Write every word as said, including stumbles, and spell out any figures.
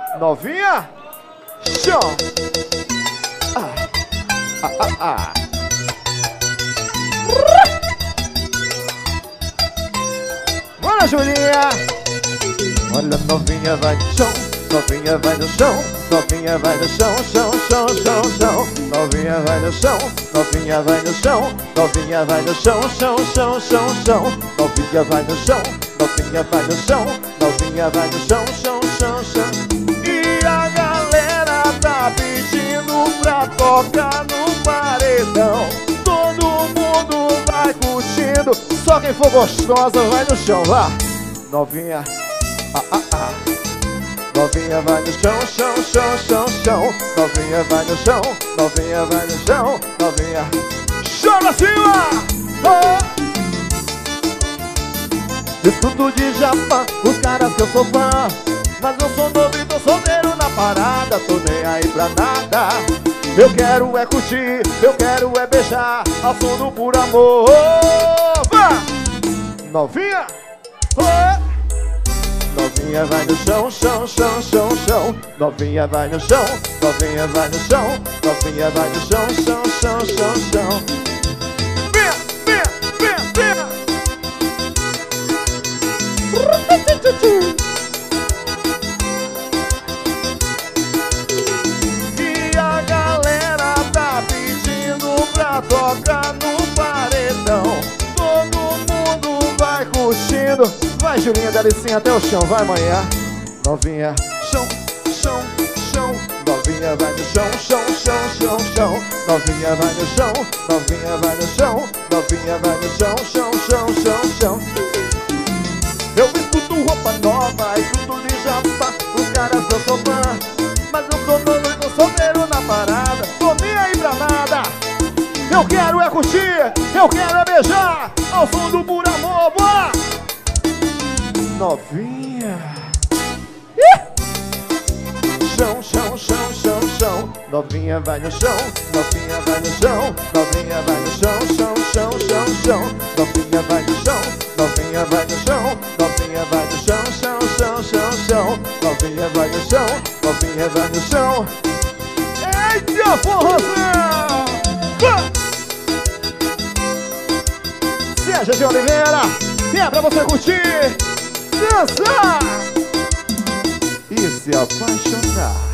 Novinha, chão. Ah, ah, ah, ah. Bora, Julinha. Olha, novinha vai no chão, novinha vai no chão, novinha vai no chão, chão, chão, chão, chão. Novinha vai no chão, novinha vai no chão, novinha vai no chão, chão, chão, chão, chão. Novinha vai no chão, novinha vai no chão, novinha vai no chão, chão, chão, chão. E a galera tá pedindo pra tocar no paredão. Todo mundo vai curtindo, só quem for gostosa vai no chão, lá. Novinha, ah, ah, ah. Novinha vai no chão, chão, chão, chão, chão. Novinha vai no chão, novinha vai no chão, novinha. Chama cima! Oh! De tudo de Japão, os caras que eu sou fã. Mas eu sou novo e tô solteiro na parada. Tô nem aí pra nada. Eu quero é curtir, eu quero é beijar ao som do puro amor. Oh! Vá! Novinha! Oh! Novinha vai no chão, chão, chão, chão, chão. Novinha vai no chão, novinha vai no chão, novinha vai no chão, chão, chão, chão, chão. Vem, vem, vem, vem. E a galera tá pedindo pra tocar no paredão. Todo mundo vai curtindo. Vai, Julinha, delicinha até o chão, vai, manhã. Novinha, chão, chão, chão. Novinha vai no chão, chão, chão, chão, chão. Novinha vai no chão, novinha vai no chão, novinha vai no chão, chão, chão, chão, chão. Eu escuto roupa nova, escuto de japa, os caras eu sou fã. Mas eu sou novo e tô solteiro na parada. Tô nem aí pra nada. Eu quero é curtir, eu quero é beijar ao som do puro amor, bora! Novinha, Ih! Chão, chão, chão, chão, chão. Novinha vai no chão, novinha vai no chão, novinha vai no chão, chão, chão, chão, chão. Novinha vai no chão, novinha vai no chão, novinha vai no chão, chão, chão, chão, chão. Novinha vai no chão, novinha vai no chão. Eita, forrozão! Sérgio de Oliveira, é pra você curtir, dançar e se apaixonar.